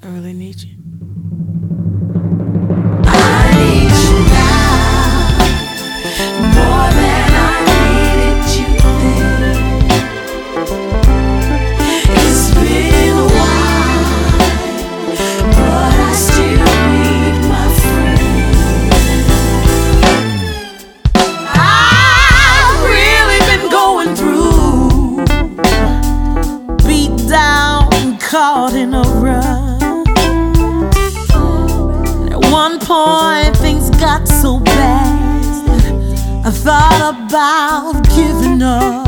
I really need you. I need you now, more than I needed you then. It's been a while, but I still need my friend. I've really been going through, beat down, caught in a rut. One point things got so bad, I thought about giving up.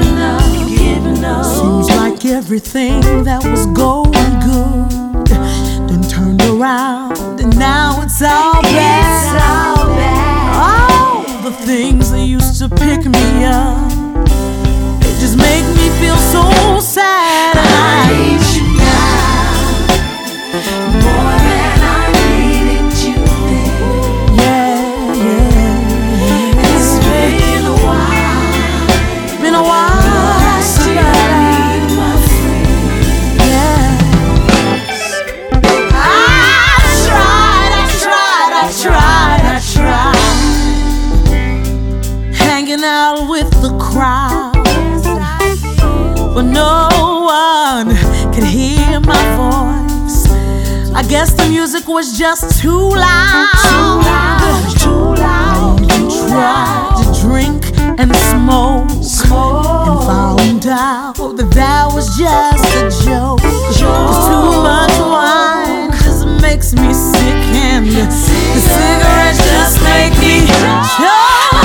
Seems like everything that was going good done turned around, and now it's all bad. All the things that used to pick me up, they just make me feel so sad. And I need you now, more than I needed you then. Yeah. It's been a while, but I still need my friend. Yes. I tried, hanging out with the crowd, but no one could hear my voice. I guess the music was just too loud. You tried to drink and smoke, and found out that was just a joke. 'Cause too much wine just makes me sick, and the cigarettes just make me choke.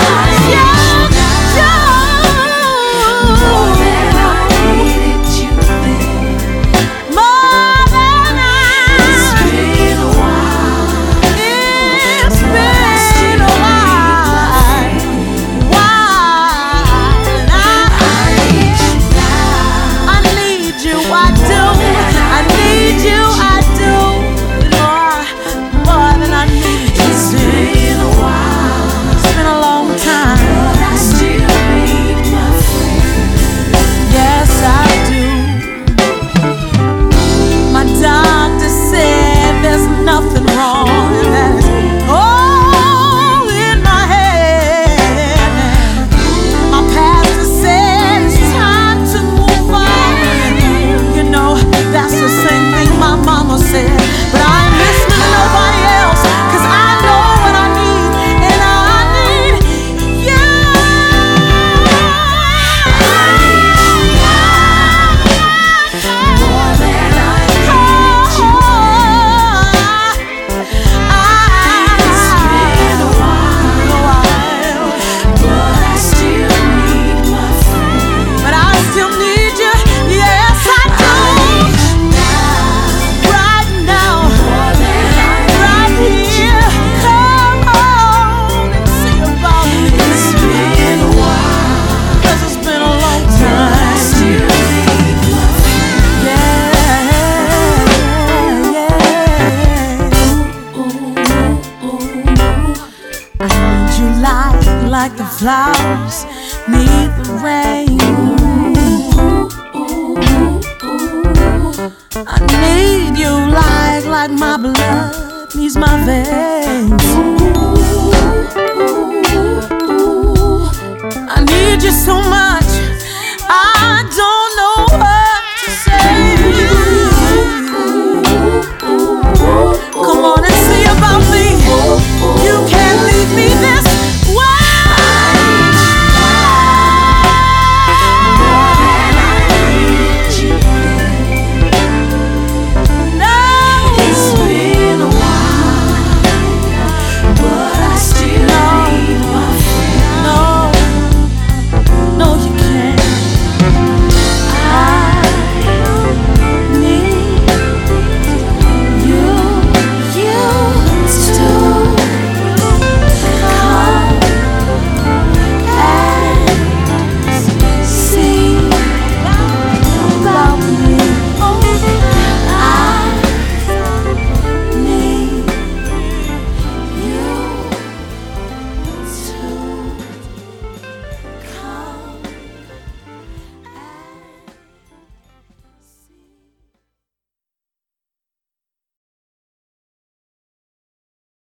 Like the flowers need the rain, I need you like my blood needs my veins.